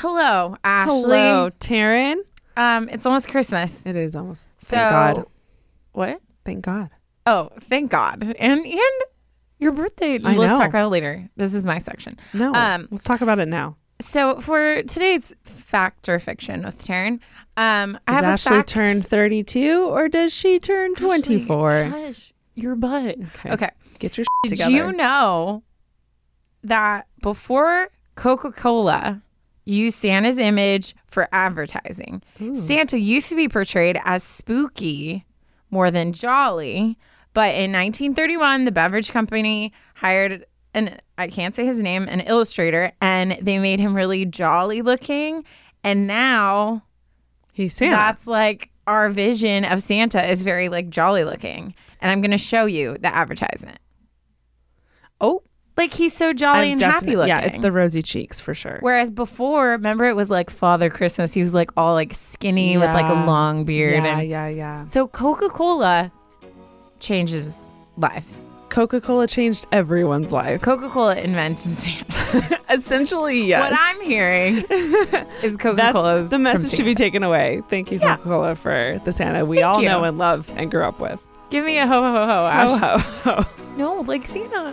Hello, Ashley. Hello, Taryn. It's almost Christmas. It is almost. So, Thank God. What? Thank God. Oh, thank God. And your birthday. I Let's know. talk about it later. This is my section. No, let's talk about it now. So for today's fact or fiction with Taryn, I Does have Ashley a fact. turn 32 or does she turn 24? Ashley, shush your butt. Okay. Get your Did together. you know that before Coca-Cola used Santa's image for advertising, Santa used to be portrayed as spooky more than jolly? But in 1931, the beverage company hired I can't say his name, an illustrator, and they made him really jolly looking. And now He's Santa. that's like our vision of Santa is very like jolly looking. And I'm going to show you the advertisement. Oh, Like he's so jolly and happy looking. Yeah, it's the rosy cheeks for sure. Whereas before, remember it was like Father Christmas. He was like all like skinny with like a long beard. Yeah. So Coca-Cola changes lives. Coca-Cola changed everyone's life. Coca-Cola invented Santa. Essentially, yes. What I'm hearing is Coca-Cola's the message from to be Santa. taken away. Thank you, Yeah. Coca-Cola, for the Santa we Thank all you. know and love and grew up with. Give me a ho ho ho, Ash. Oh, ho. No, like Santa.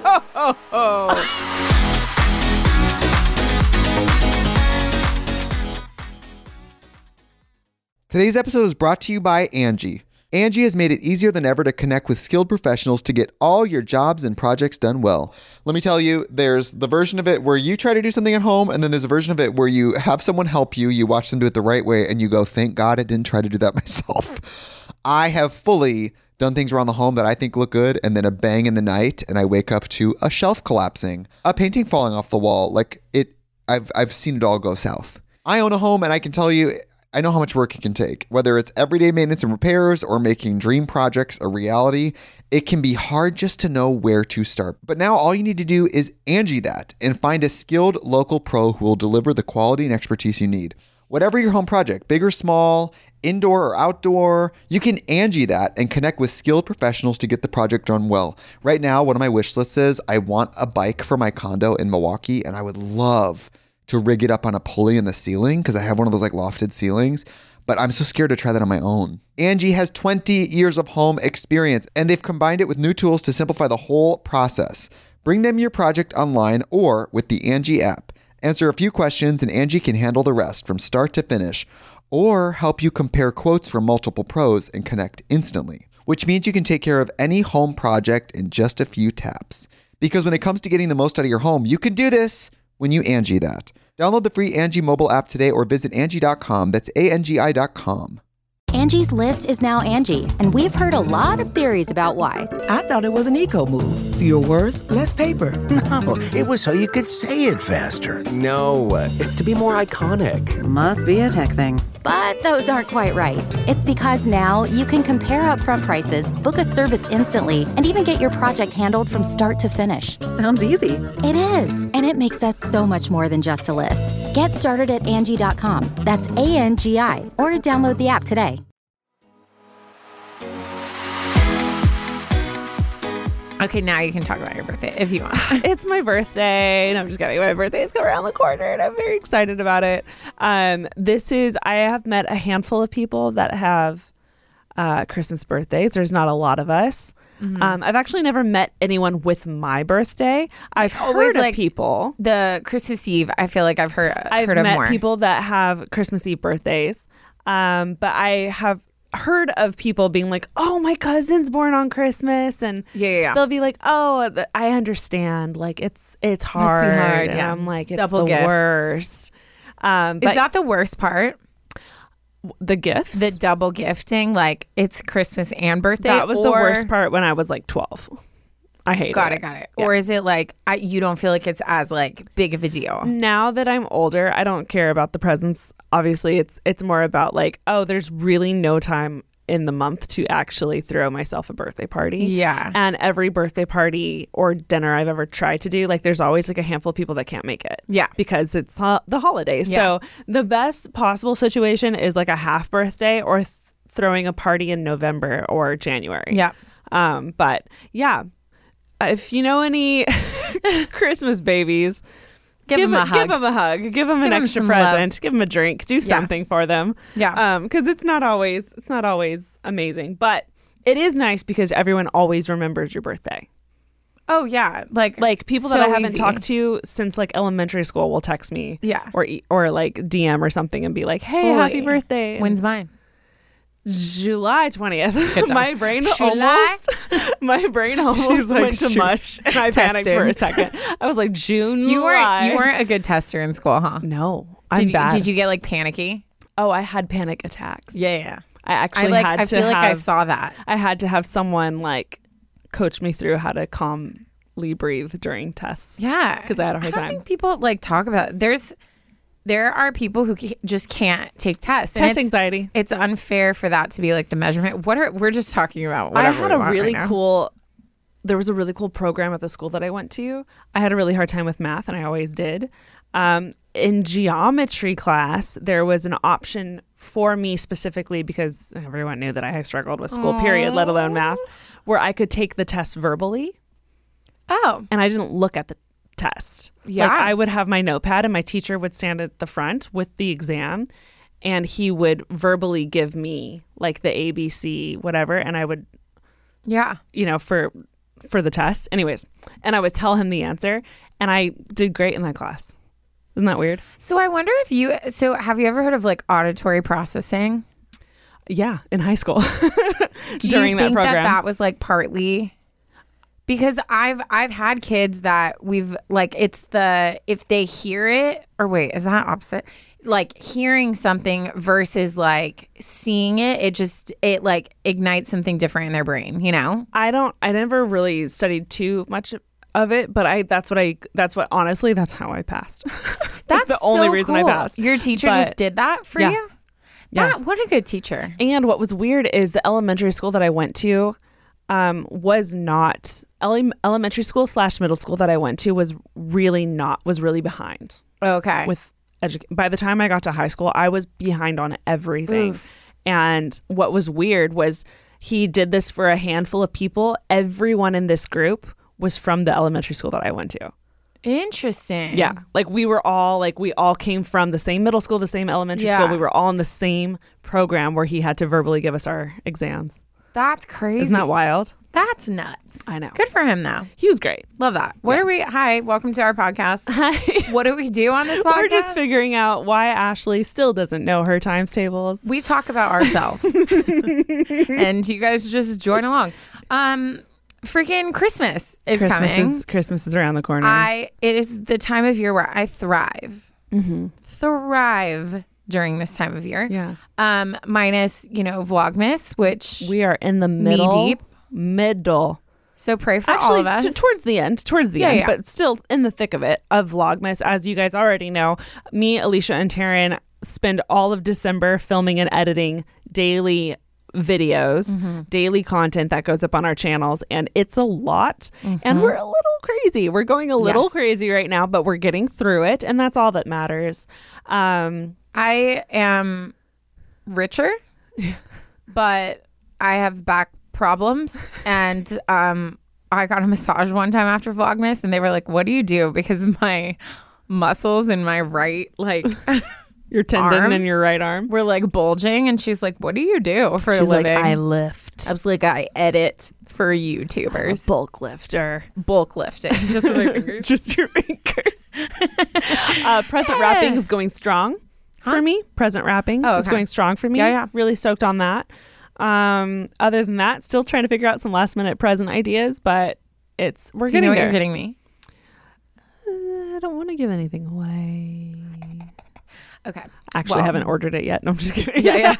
Today's episode is brought to you by Angie. Angie has made it easier than ever to connect with skilled professionals to get all your jobs and projects done well. Let me tell you, there's the version of it where you try to do something at home, and then there's a version of it where you have someone help you, you watch them do it the right way, and you go, thank God I didn't try to do that myself. I have fully done things around the home that I think look good, and then a bang in the night, and I wake up to a shelf collapsing, a painting falling off the wall. I've seen it all go south. I own a home, and I can tell you, I know how much work it can take. Whether it's everyday maintenance and repairs or making dream projects a reality, it can be hard just to know where to start. But now all you need to do is Angie that and find a skilled local pro who will deliver the quality and expertise you need. Whatever your home project, big or small, indoor or outdoor, you can Angie that and connect with skilled professionals to get the project done well. Right now, one of my wish lists is I want a bike for my condo in Milwaukee, and I would love to rig it up on a pulley in the ceiling because I have one of those like lofted ceilings, but I'm so scared to try that on my own. Angie has 20 years of home experience, and they've combined it with new tools to simplify the whole process. Bring them your project online or with the Angie app. Answer a few questions and Angie can handle the rest from start to finish, or help you compare quotes from multiple pros and connect instantly, which means you can take care of any home project in just a few taps. Because when it comes to getting the most out of your home, you can do this when you Angie that. Download the free Angie mobile app today or visit Angie.com. That's ANGI.com. Angie's List is now Angie, and we've heard a lot of theories about why. I thought it was an eco move. Fewer words, less paper. No, it was so you could say it faster. No, it's to be more iconic. Must be a tech thing. But those aren't quite right. It's because now you can compare upfront prices, book a service instantly, and even get your project handled from start to finish. Sounds easy. It is, and it makes us so much more than just a list. Get started at Angie.com. That's ANGI, or download the app today. Okay, now you can talk about your birthday if you want. It's my birthday, and I'm just kidding. My birthday is coming around the corner, and I'm very excited about it. I have met a handful of people that have Christmas birthdays. There's not a lot of us. Mm-hmm. I've actually never met anyone with my birthday. I've heard of people. The Christmas Eve, I feel like I've heard I've of met more people that have Christmas Eve birthdays, but I have heard of people being like, oh, my cousin's born on Christmas, and they'll be like, oh, I understand, like it's hard, and I'm like, it's double the gifts. worst. Is that the worst part? The gifts, the double gifting, like it's Christmas and birthday. That was the worst part when I was like 12. I hate it. Got it. Yeah. Or is it like you don't feel like it's as like big of a deal? Now that I'm older, I don't care about the presents. Obviously, it's more about like, oh, there's really no time in the month to actually throw myself a birthday party. Yeah. And every birthday party or dinner I've ever tried to do, like there's always like a handful of people that can't make it. Yeah. Because it's the holidays. Yeah. So the best possible situation is like a half birthday or throwing a party in November or January. Yeah. But yeah. If you know any Christmas babies, Give them a hug. Give them a hug. Give them an Give 'em extra some present. Give them a drink. Do something for them. Yeah. Because it's not always amazing, but it is nice because everyone always remembers your birthday. Oh yeah, Like people so that I haven't easy. talked to since like elementary school will text me. Yeah. Or like DM or something and be like, "Hey, Fully. happy birthday." When's mine? July 20th. Good job. My brain July? almost like, went to shoot. mush, and I panicked Testing. for a second. I was like, June. You weren't a good tester in school, huh? No, I'm bad. Did you get like panicky? Oh, I had panic attacks. Yeah. I actually had to. I feel like I saw that. I had to have someone like coach me through how to calmly breathe during tests. Yeah, because I had a hard I don't time. think people like talk about it. There are people who just can't take tests. And Test anxiety. It's unfair for that to be like the measurement. We're just talking about I whatever had we a want really right now. cool. There was a really cool program at the school that I went to. I had a really hard time with math, and I always did. In geometry class, there was an option for me specifically because everyone knew that I had struggled with school, period, let alone math, where I could take the test verbally. Oh, And I didn't look at the test. Yeah. Like I would have my notepad and my teacher would stand at the front with the exam and he would verbally give me like the ABC, whatever. And I would, yeah. for the test anyways. And I would tell him the answer and I did great in that class. Isn't that weird? So I wonder if have you ever heard of like auditory processing? Yeah. In high school. Do During you that think program. that was like partly because I've had kids that we've like if they hear it or wait, is that opposite? Like hearing something versus like seeing it like ignites something different in their brain, I never really studied too much of it, but that's how I passed. That's the only so reason cool. I passed. Your teacher But- just did that for Yeah. you? Yeah. What a good teacher. And what was weird is the elementary school that I went to was not elementary school / middle school that I went to was really behind Okay. with by the time I got to high school, I was behind on everything. Oof. And what was weird was he did this for a handful of people. Everyone in this group was from the elementary school that I went to. Interesting. Yeah. Like we all came from the same middle school, the same elementary school. We were all in the same program where he had to verbally give us our exams. That's crazy. Isn't that wild? That's nuts. I know. Good for him though. He was great. Love that. Hi, welcome to our podcast. Hi. What do we do on this podcast? We're just figuring out why Ashley still doesn't know her times tables. We talk about ourselves. And you guys just join along. Freaking Christmas is coming. Christmas is around the corner. It is the time of year where I thrive. Mm-hmm. Thrive during this time of year. Yeah. Minus, Vlogmas, which we are in the middle. Knee-deep. Middle. So pray for Actually, all of us. towards the end, Yeah. but still in the thick of it, of Vlogmas. As you guys already know, me, Alicia, and Taryn spend all of December filming and editing daily videos, daily content that goes up on our channels, and it's a lot. And we're a little crazy. We're going a little crazy right now, but we're getting through it, and that's all that matters. I am richer, but I have back problems, and I got a massage one time after Vlogmas, and they were like, "What do you do?" Because my muscles in my right, like your tendon arm in your right arm were like bulging, and she's like, "What do you do for a She's living?" like, I lift. I was like, "I edit for YouTubers, Bulk lifter. bulk lifting, just with my fingers." Just your fingers. Present wrapping is going strong for me. Present wrapping is okay. going strong for me. Yeah. Really stoked on that. Other than that, still trying to figure out some last minute present ideas, but we're Do you getting know what there. you're getting me? I don't want to give anything away. Okay. Actually, I haven't ordered it yet. No, I'm just kidding. Yeah.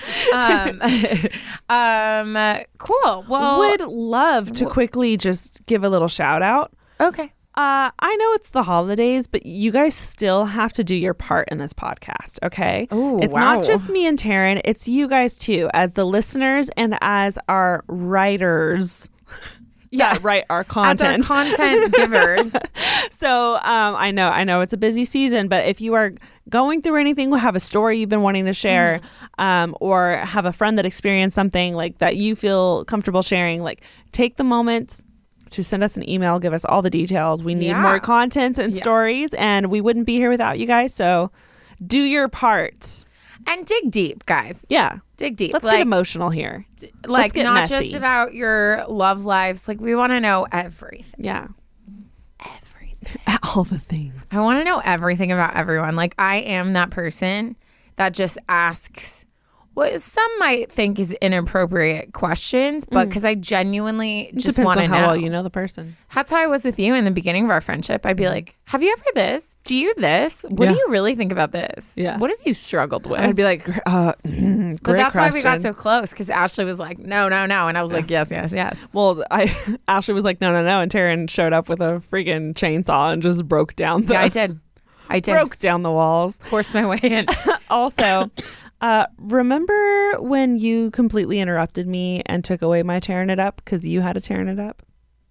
Cool. Well, Would love to quickly just give a little shout out. okay. I know it's the holidays, but you guys still have to do your part in this podcast, okay? Ooh, it's wow. not just me and Taryn, it's you guys too, as the listeners and as our writers. Yeah, write our content. As our content givers. So I know it's a busy season, but if you are going through anything, have a story you've been wanting to share, or have a friend that experienced something like that you feel comfortable sharing, like take the moment to send us an email, give us all the details. We need Yeah. more content and stories, and we wouldn't be here without you guys. So do your part. And dig deep, guys. Yeah. Dig deep. Let's get emotional here. Like, get not messy. just about your love lives. Like, we want to know everything. Yeah. Everything. All the things. I want to know everything about everyone. Like, I am that person that just asks what some might think is inappropriate questions, but because I genuinely just want to Depends know. on how well you know the person. That's how I was with you in the beginning of our friendship. I'd be like, have you ever this? Do you this? What do Yeah. you really think about this? Yeah. What have you struggled with? I'd be like, great but that's why we got question. so close, because Ashley was like, no. And I was like, yes. Well, Ashley was like, no, and Taryn showed up with a freaking chainsaw and just broke down the. Yeah, I did. Broke down the walls. Forced my way in. Also, remember when you completely interrupted me and took away my tearing it up because you had a tearing it up?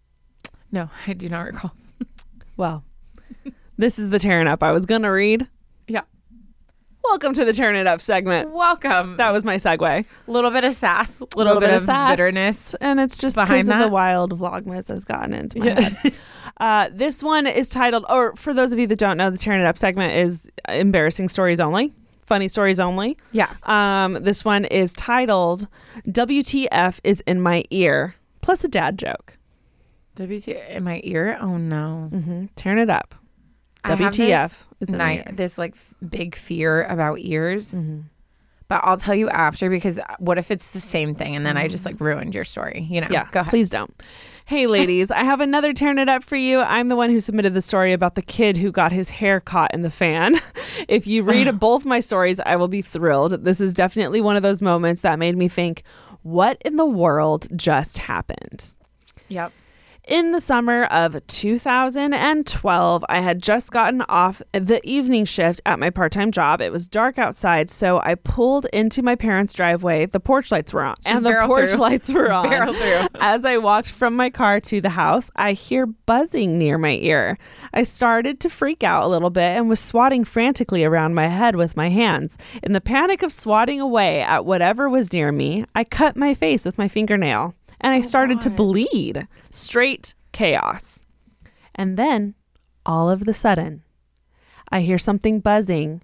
No, I do not recall. Well, this is the tearing up I was gonna read. Yeah. Welcome to the tearing it up segment. Welcome. That was my segue. A little bit of sass. A Little bit of sass, bitterness. and it's just behind because of that. the wild Vlogmas that's gotten into my head. This one is titled, or for those of you that don't know, the tearing it up segment is embarrassing stories only. Funny stories only. Yeah. This one is titled WTF is in my ear, plus a dad joke. WTF in my ear? Oh no. Tearing it up. I have WTF is in my ear. this like big fear about ears. But I'll tell you after, because what if it's the same thing and then I just like ruined your story? You know? Yeah, Go ahead. please don't. Hey, ladies, I have another tearing it up for you. I'm the one who submitted the story about the kid who got his hair caught in the fan. If you read both my stories, I will be thrilled. This is definitely one of those moments that made me think, what in the world just happened? Yep. In the summer of 2012, I had just gotten off the evening shift at my part-time job. It was dark outside, so I pulled into my parents' driveway. The porch lights were on. Just And the barrel porch through. lights were on. Barrel through. As I walked from my car to the house, I hear buzzing near my ear. I started to freak out a little bit and was swatting frantically around my head with my hands. In the panic of swatting away at whatever was near me, I cut my face with my fingernail. And I started to bleed. Straight chaos. And then, all of the sudden, I hear something buzzing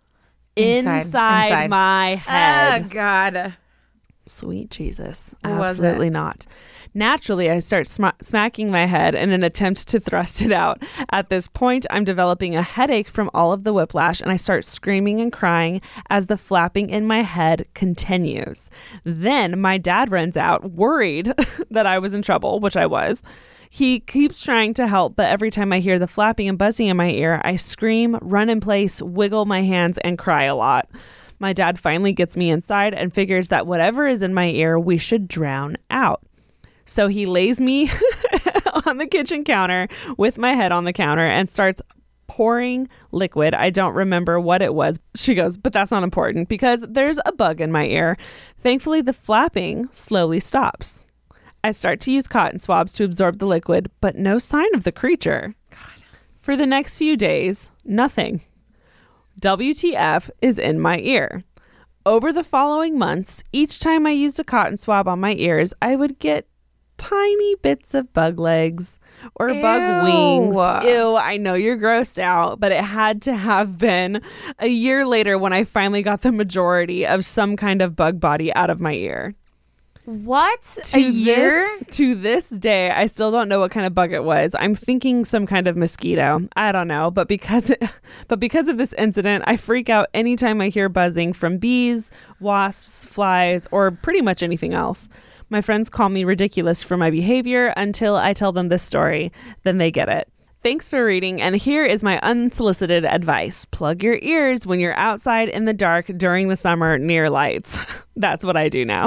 inside my head. Oh God. Sweet Jesus. What was Absolutely not. Naturally, I start smacking my head in an attempt to thrust it out. At this point, I'm developing a headache from all of the whiplash, and I start screaming and crying as the flapping in my head continues. Then my dad runs out, worried that I was in trouble, which I was. He keeps trying to help, but every time I hear the flapping and buzzing in my ear, I scream, run in place, wiggle my hands, and cry a lot. My dad finally gets me inside and figures that whatever is in my ear, we should drown out. So he lays me on the kitchen counter with my head on the counter and starts pouring liquid. I don't remember what it was. She goes, but that's not important because there's a bug in my ear. Thankfully, the flapping slowly stops. I start to use cotton swabs to absorb the liquid, but no sign of the creature. God. For the next few days, nothing. WTF is in my ear. Over the following months, each time I used a cotton swab on my ears, I would get tiny bits of bug legs or bug wings. Ew, I know you're grossed out, but it had to have been a year later when I finally got the majority of some kind of bug body out of my ear. What? A year? To this day, I still don't know what kind of bug it was. I'm thinking some kind of mosquito. I don't know, but because of this incident, I freak out anytime I hear buzzing from bees, wasps, flies, or pretty much anything else. My friends call me ridiculous for my behavior until I tell them this story. Then they get it. Thanks for reading, and here is my unsolicited advice. Plug your ears when you're outside in the dark during the summer near lights. That's what I do now.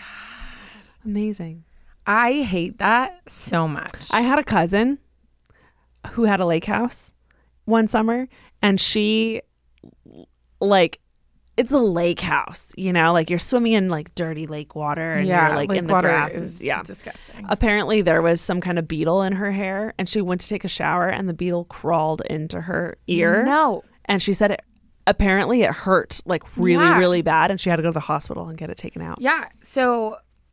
Amazing. I hate that so much. I had a cousin who had a lake house one summer, and she, like, it's a lake house, you know, like you're swimming in like dirty lake water and you're like in the grasses. Yeah. Disgusting. Apparently there was some kind of beetle in her hair, and she went to take a shower and the beetle crawled into her ear. No. And she said apparently it hurt like really, Yeah. really bad, and she had to go to the hospital and get it taken out. Yeah. So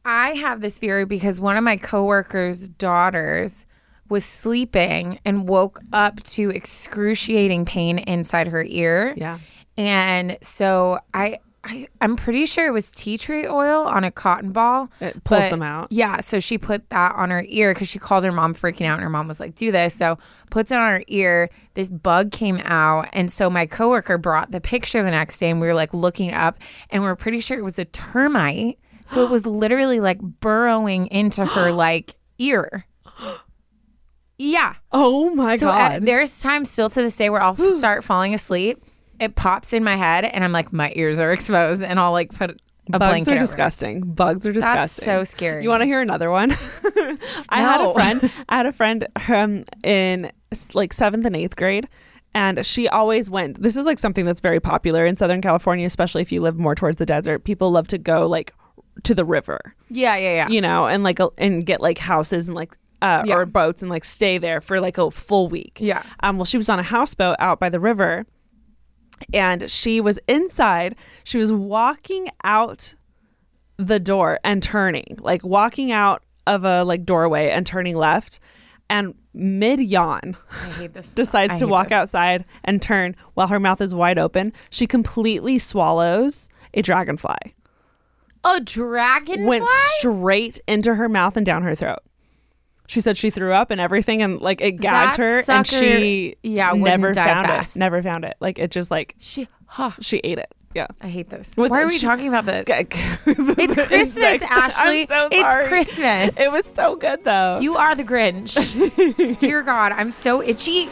I have this fear because one of my coworkers' daughters was sleeping and woke up to excruciating pain inside her ear. Yeah. And so I'm pretty sure it was tea tree oil on a cotton ball. It pulls them out. Yeah. So she put that on her ear because she called her mom freaking out. And her mom was like, do this. So puts it on her ear. This bug came out. And so my coworker brought the picture the next day and we were like looking up and we're pretty sure it was a termite. So it was literally like burrowing into her like ear. Yeah. Oh my God. So there's times still to this day where I'll start falling asleep. It pops in my head and I'm like, my ears are exposed, and I'll like put a blanket Bugs are over it. disgusting. Bugs are disgusting. That's so scary. You want to hear another one? I had a friend in like 7th and 8th grade, and she always went. This is like something that's very popular in Southern California, especially if you live more towards the desert. People love to go like to the river. Yeah. You know, and like and get like houses and like or boats and like stay there for like a full week. Yeah. Well, she was on a houseboat out by the river. And she was inside. She was walking out the door and turning, like walking out of a like doorway and turning left. And mid yawn, I hate this. decides to walk outside and turn while her mouth is wide open. She completely swallows a dragonfly. A dragonfly? Went straight into her mouth and down her throat. She said she threw up and everything, and like it gagged her, and she never found it. Never found it. Like it just like she ate it. Yeah, I hate this. Why are we talking about this? It's Christmas, Ashley. I'm so sorry. It's Christmas. It was so good though. You are the Grinch. Dear God, I'm so itchy.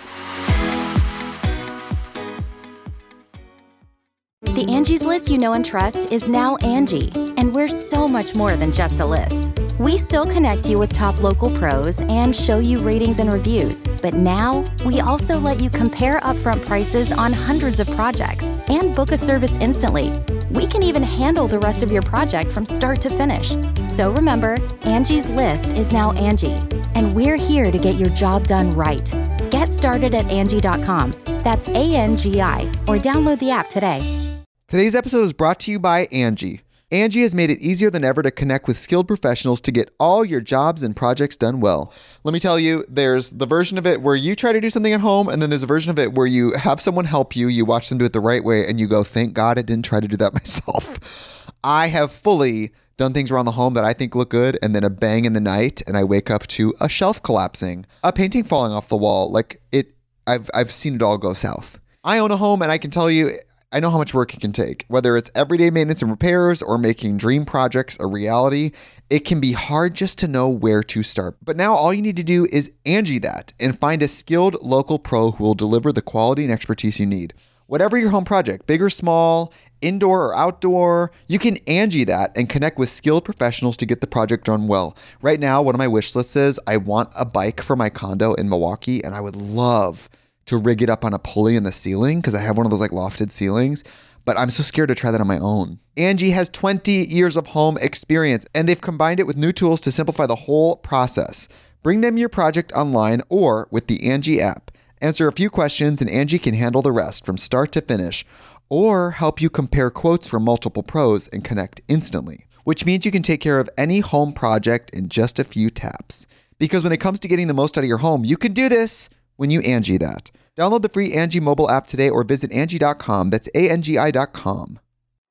The Angie's List you know and trust is now Angie, and we're so much more than just a list. We still connect you with top local pros and show you ratings and reviews, but now we also let you compare upfront prices on hundreds of projects and book a service instantly. We can even handle the rest of your project from start to finish. So remember, Angie's List is now Angie, and we're here to get your job done right. Get started at Angie.com. That's ANGI, or download the app today. Today's episode is brought to you by Angie. Angie has made it easier than ever to connect with skilled professionals to get all your jobs and projects done well. Let me tell you, there's the version of it where you try to do something at home, and then there's a version of it where you have someone help you, you watch them do it the right way, and you go, thank God I didn't try to do that myself. I have fully done things around the home that I think look good, and then a bang in the night, and I wake up to a shelf collapsing, a painting falling off the wall. Like I've seen it all go south. I own a home, and I can tell you, I know how much work it can take. Whether it's everyday maintenance and repairs or making dream projects a reality, it can be hard just to know where to start. But now all you need to do is Angie that and find a skilled local pro who will deliver the quality and expertise you need. Whatever your home project, big or small, indoor or outdoor, you can Angie that and connect with skilled professionals to get the project done well. Right now, one of my wish lists is I want a bike for my condo in Milwaukee, and I would love to rig it up on a pulley in the ceiling because I have one of those like lofted ceilings, but I'm so scared to try that on my own. Angie has 20 years of home experience, and they've combined it with new tools to simplify the whole process. Bring them your project online or with the Angie app. Answer a few questions and Angie can handle the rest from start to finish, or help you compare quotes from multiple pros and connect instantly, which means you can take care of any home project in just a few taps. Because when it comes to getting the most out of your home, you can do this when you Angie that. Download the free Angie mobile app today or visit Angie.com. That's ANGI.com.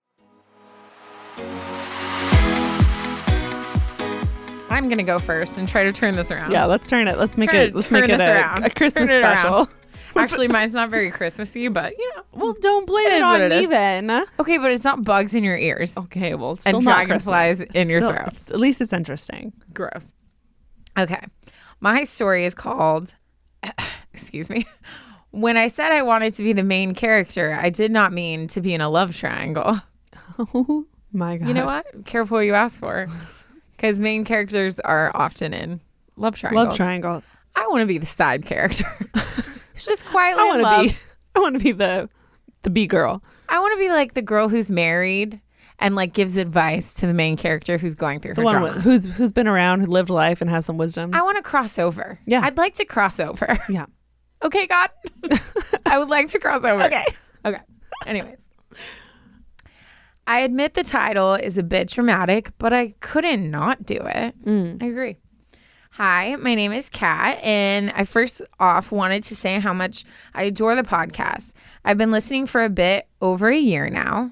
I'm going to go first and try to turn this around. Yeah, let's turn it. Let's make it around. A Christmas special. Actually, mine's not very Christmassy, but you know. Well, don't blame it on me then. Okay, but it's not bugs in your ears. Okay, well, it's still and not dragonflies Christmas. in your throat. At least it's interesting. Gross. Okay. My story is called, excuse me. When I said I wanted to be the main character, I did not mean to be in a love triangle. Oh my God. You know what? Careful what you ask for. Because main characters are often in love triangles. Love triangles. I want to be the side character. It's just quietly in love. I want to be the B girl. I want to be like the girl who's married and like gives advice to the main character who's going through her drama. Who's been around, who lived life and has some wisdom. I want to cross over. Yeah. I'd like to cross over. Yeah. Okay, God. I would like to cross over. Okay. Anyways. I admit the title is a bit dramatic, but I couldn't not do it. I agree. Hi, my name is Kat, and I first off wanted to say how much I adore the podcast. I've been listening for a bit over a year now.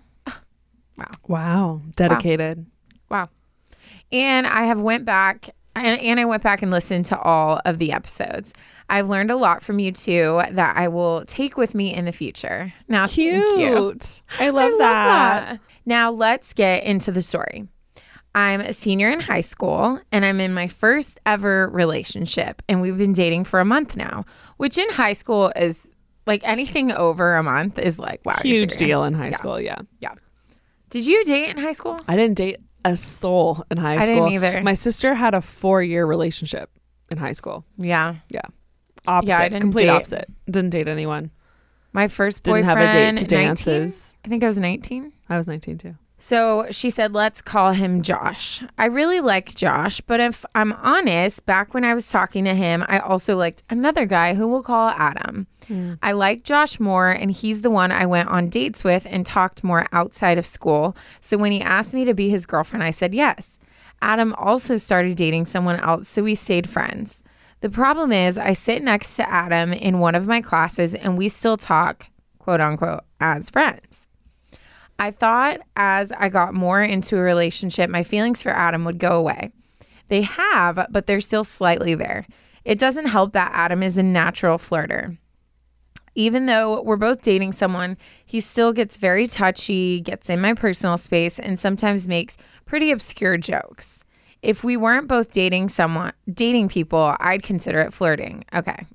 Wow. Dedicated. Wow. And I have went back and I went back and listened to all of the episodes. I've learned a lot from you two that I will take with me in the future. Now, Cute. thank you. I love that. Now let's get into the story. I'm a senior in high school and I'm in my first ever relationship, and we've been dating for a month now, which in high school is like anything over a month is like, wow, you're Huge serious. deal in high school. Yeah. Yeah. Did you date in high school? I didn't date a soul in high school. I didn't either. My sister had a 4-year relationship in high school. Yeah. Yeah. Opposite. Yeah, I didn't Complete date. opposite. Didn't date anyone. My first Didn't boyfriend, have a date to 19? dances. I think I was 19. I was 19 too. So she said, let's call him Josh. I really like Josh, but if I'm honest, back when I was talking to him, I also liked another guy who we'll call Adam. I like Josh more, and he's the one I went on dates with and talked more outside of school. So when he asked me to be his girlfriend, I said yes. Adam also started dating someone else, so we stayed friends. The problem is I sit next to Adam in one of my classes, and we still talk, quote unquote, as friends. I thought as I got more into a relationship, my feelings for Adam would go away. They have, but they're still slightly there. It doesn't help that Adam is a natural flirter. Even though we're both dating someone, he still gets very touchy, gets in my personal space, and sometimes makes pretty obscure jokes. If we weren't both dating people, I'd consider it flirting. Okay.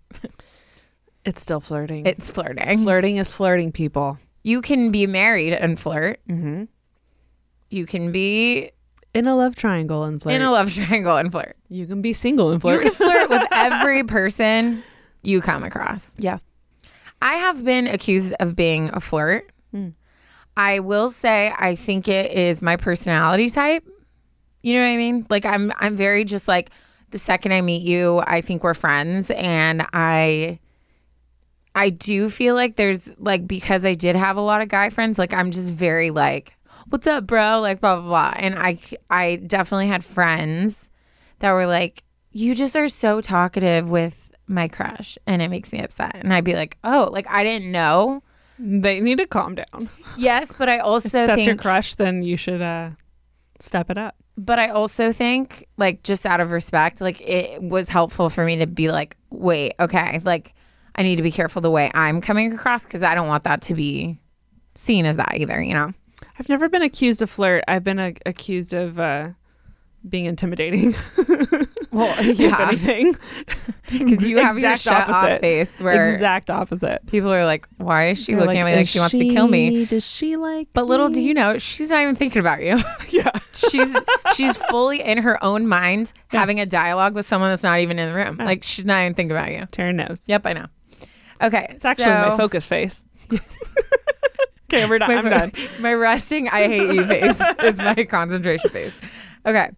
It's still flirting. It's flirting. Flirting is flirting, people. You can be married and flirt. Mm-hmm. You can be in a love triangle and flirt. in a love triangle and flirt. You can be single and flirt. You can flirt with every person you come across. Yeah. I have been accused of being a flirt. I will say I think it is my personality type. You know what I mean? Like I'm very just like the second I meet you, I think we're friends, and I do feel like there's like, because I did have a lot of guy friends, like I'm just very like, what's up, bro? Like blah, blah, blah. And I definitely had friends that were like, you just are so talkative with my crush and it makes me upset. And I'd be like, oh, like I didn't know. They need to calm down. Yes, but I also If that's think your crush, then you should step it up. But I also think, like, just out of respect, like it was helpful for me to be like, wait, okay, like I need to be careful the way I'm coming across, because I don't want that to be seen as that either, you know? I've never been accused of flirt. I've been accused of being intimidating. Well, If yeah, anything. because you have your Exact shut off opposite. face where Exact opposite. people are like, why is she They're looking at me like she wants to kill me? Does she like But little me? do you know, she's not even thinking about you. Yeah. She's fully in her own mind having a dialogue with someone that's not even in the room. Like she's not even thinking about you. Taryn knows. Yep, I know. Okay, It's actually my focus face. Okay, we're done. I'm done. My resting I hate you face is my concentration face. Okay.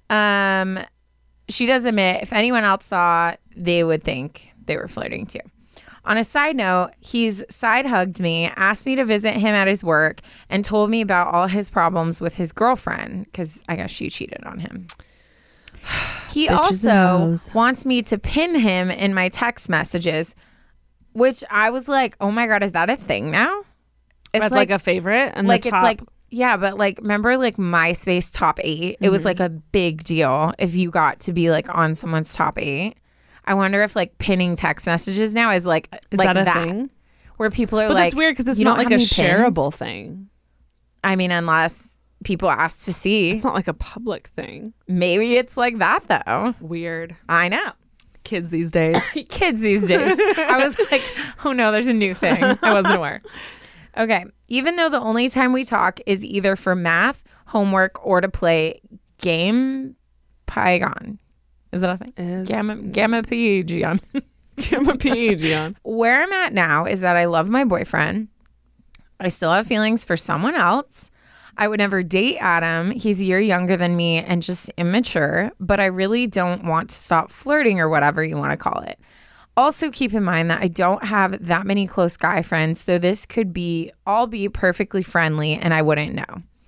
She does admit if anyone else saw, they would think they were flirting too. On a side note, he's side hugged me, asked me to visit him at his work, and told me about all his problems with his girlfriend because I guess she cheated on him. He Bitches and also hoes. wants me to pin him in my text messages, which I was like, oh my God, is that a thing now? It's like a favorite and like the it's top. like, yeah, but like remember like MySpace top 8? It was like a big deal if you got to be like on someone's top 8. I wonder if like pinning text messages now is like Is like that a thing? where people are But like, that's weird because it's "You not don't like a have me pinned?" shareable thing. I mean, unless people ask to see. It's not like a public thing. Maybe it's like that though. Weird. I know. Kids these days. Kids these days. I was like, oh no, there's a new thing. I wasn't aware. Okay. Even though the only time we talk is either for math, homework, or to play Game Pygon. Is that a thing? Gamma Pygon. Gamma P-Gion. Where I'm at now is that I love my boyfriend. I still have feelings for someone else. I would never date Adam. He's a year younger than me and just immature, but I really don't want to stop flirting or whatever you want to call it. Also, keep in mind that I don't have that many close guy friends, so this could all be perfectly friendly and I wouldn't know.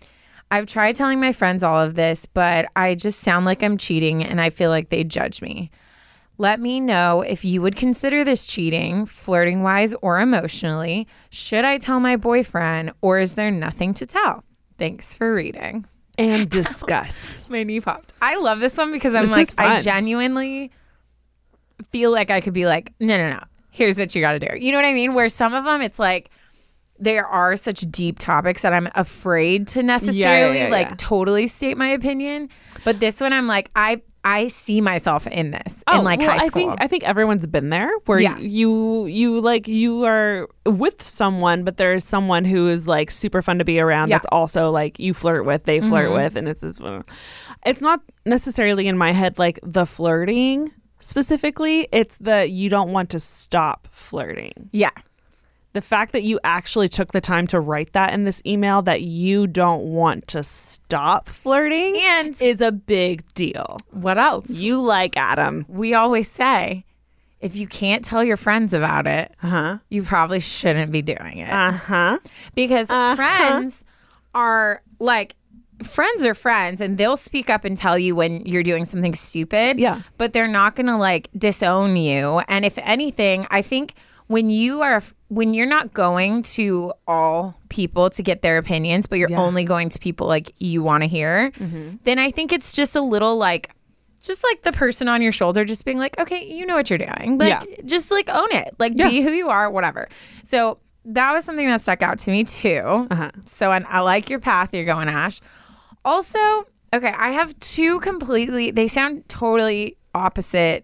I've tried telling my friends all of this, but I just sound like I'm cheating and I feel like they judge me. Let me know if you would consider this cheating, flirting wise or emotionally. Should I tell my boyfriend or is there nothing to tell? Thanks for reading. And discuss. My knee popped. I love this one because I'm This like, is fun. I genuinely feel like I could be like, no. Here's what you got to do. You know what I mean? Where some of them, it's like, there are such deep topics that I'm afraid to necessarily totally state my opinion. But this one, I'm like, I see myself in this in like high school. I think everyone's been there where you are with someone, but there's someone who is like super fun to be around. That's also like you flirt with, they flirt with, and it's this. It's not necessarily in my head like the flirting specifically. It's the you don't want to stop flirting. Yeah. The fact that you actually took the time to write that in this email that you don't want to stop flirting And is a big deal. What else? You like Adam. We always say, if you can't tell your friends about it, you probably shouldn't be doing it. Because friends are like, friends are friends and they'll speak up and tell you when you're doing something stupid. Yeah. But they're not going to like disown you. And if anything, I think when you're not going to all people to get their opinions, but you're only going to people like you want to hear, then I think it's just a little like, just like the person on your shoulder just being like, okay, you know what you're doing. Like, just like own it. Like, be who you are, whatever. So that was something that stuck out to me too. So I like your path you're going, Ash. Also, okay, I have two they sound totally opposite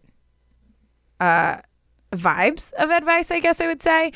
vibes of advice, I guess I would say.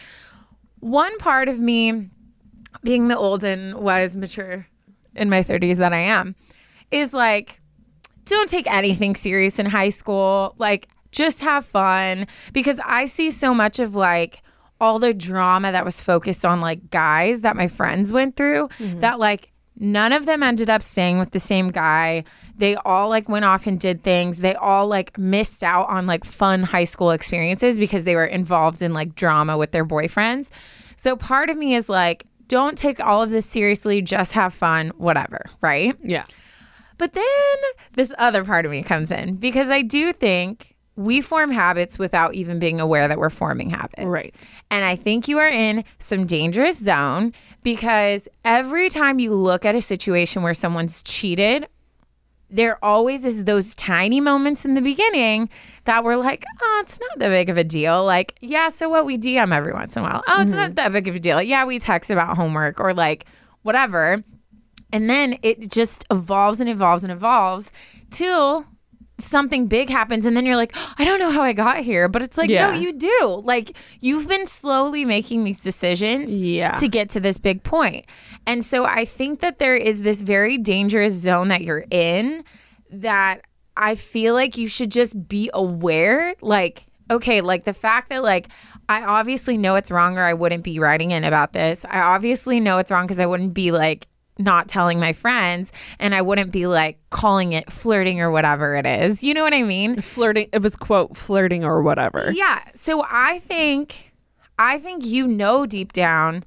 One part of me, being the old and wise, mature in my 30s that I am, is like, don't take anything serious in high school. Like, just have fun. Because I see so much of like all the drama that was focused on like guys that my friends went through that like none of them ended up staying with the same guy. They all like went off and did things. They all like missed out on like fun high school experiences because they were involved in like drama with their boyfriends. So part of me is like, don't take all of this seriously. Just have fun, whatever. Right? Yeah. But then this other part of me comes in because I do think we form habits without even being aware that we're forming habits. Right. And I think you are in some dangerous zone because every time you look at a situation where someone's cheated, there always is those tiny moments in the beginning that we're like, oh, it's not that big of a deal. Like, yeah, so what, we DM every once in a while. Oh, it's not that big of a deal. Yeah, we text about homework or like whatever. And then it just evolves and evolves and evolves till something big happens and then you're like, I don't know how I got here. But it's like, no, you do. Like, you've been slowly making these decisions to get to this big point. And so I think that there is this very dangerous zone that you're in that I feel like you should just be aware. Like, okay, like the fact that like, I obviously know it's wrong or I wouldn't be writing in about this. I obviously know it's wrong because I wouldn't be like not telling my friends and I wouldn't be like calling it flirting or whatever it is. You know what I mean? Flirting. It was quote flirting or whatever. Yeah. So I think you know deep down,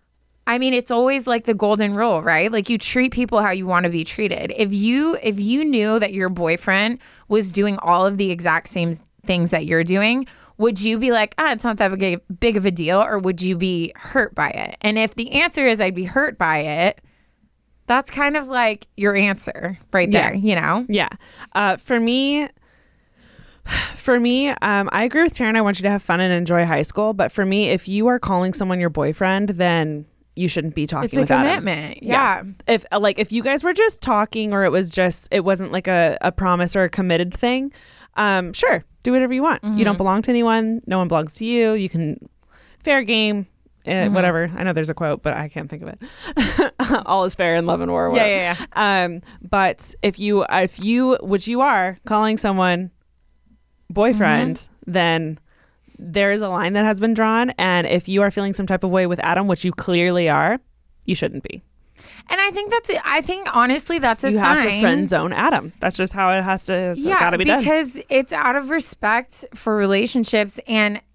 I mean, it's always like the golden rule, right? Like you treat people how you want to be treated. If you knew that your boyfriend was doing all of the exact same things that you're doing, would you be like, it's not that big of a deal, or would you be hurt by it? And if the answer is I'd be hurt by it, that's kind of like your answer right there, you know? Yeah. For me, I agree with Taryn. I want you to have fun and enjoy high school. But for me, if you are calling someone your boyfriend, then you shouldn't be talking with Adam. It's a commitment. Yeah. If you guys were just talking or it wasn't like a promise or a committed thing, sure, do whatever you want. You don't belong to anyone. No one belongs to you. You can fair game. Whatever. I know there's a quote, but I can't think of it. All is fair in love and war. Yeah. But if you which you are calling someone boyfriend, then there is a line that has been drawn. And if you are feeling some type of way with Adam, which you clearly are, you shouldn't be. And I think that's it. I think honestly that's a sign. You have to friend zone Adam. That's just how it has to. It's gotta be done. Because it's out of respect for relationships, and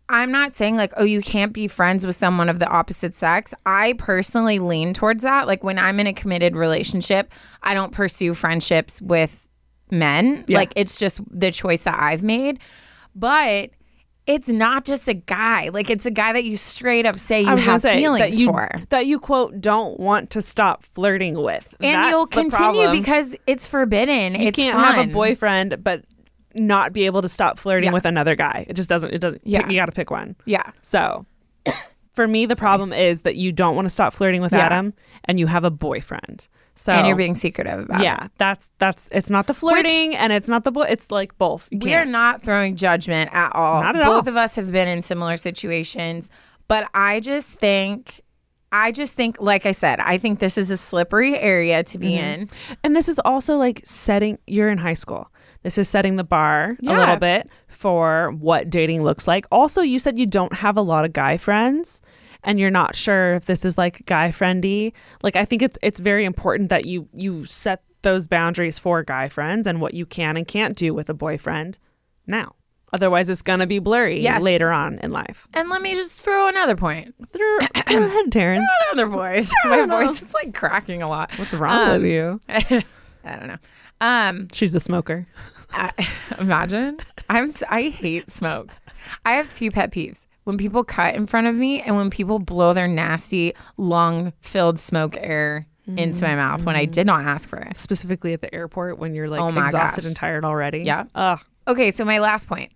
I'm not saying like, oh, you can't be friends with someone of the opposite sex. I personally lean towards that. Like when I'm in a committed relationship, I don't pursue friendships with men. Yeah. Like it's just the choice that I've made. But it's not just a guy. Like it's a guy that you straight up say you have feelings for. That you, quote, don't want to stop flirting with. And That's you'll the continue problem. because it's forbidden. You It's can't fun. have a boyfriend, but not be able to stop flirting with another guy. It just doesn't. Yeah. You got to pick one. Yeah. So for me, the problem is that you don't want to stop flirting with Yeah. Adam and you have a boyfriend. So And you're being secretive about it. yeah, that's it's not the flirting and it's not the boy. It's like both. You We are can't. not throwing judgment at all. Not at Both all. of us have been in similar situations, but I just think, like I said, I think this is a slippery area to be in. And this is also like you're in high school. This is setting the bar a little bit for what dating looks like. Also, you said you don't have a lot of guy friends and you're not sure if this is like guy friendly. Like, I think it's very important that you set those boundaries for guy friends and what you can and can't do with a boyfriend now. Otherwise, it's going to be blurry later on in life. And let me just throw another point. Go ahead, Taryn. Another voice. My voice is like cracking a lot. What's wrong with you? I don't know. She's a smoker. Imagine. I hate smoke. I have two pet peeves. When people cut in front of me and when people blow their nasty, lung-filled smoke air into my mouth when I did not ask for it. Specifically at the airport when you're like Oh my exhausted gosh. and tired already. Yeah. Ugh. Okay, so my last point.